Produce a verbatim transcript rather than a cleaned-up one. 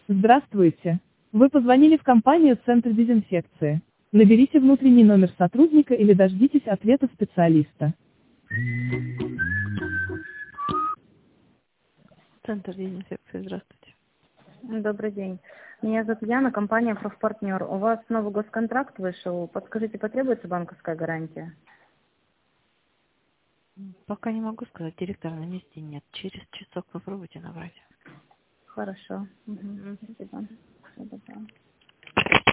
Здравствуйте. Вы позвонили в компанию «Центр дезинфекции». Наберите внутренний номер сотрудника или дождитесь ответа специалиста. Центр дезинфекции, здравствуйте. Добрый день. Меня зовут Яна, компания «Профпартнер». У вас новый госконтракт вышел. Подскажите, потребуется банковская гарантия? Пока не могу сказать, директора на месте нет. Через часок попробуйте набрать. Хорошо. Угу. Мгм. Спасибо. Всего доброго.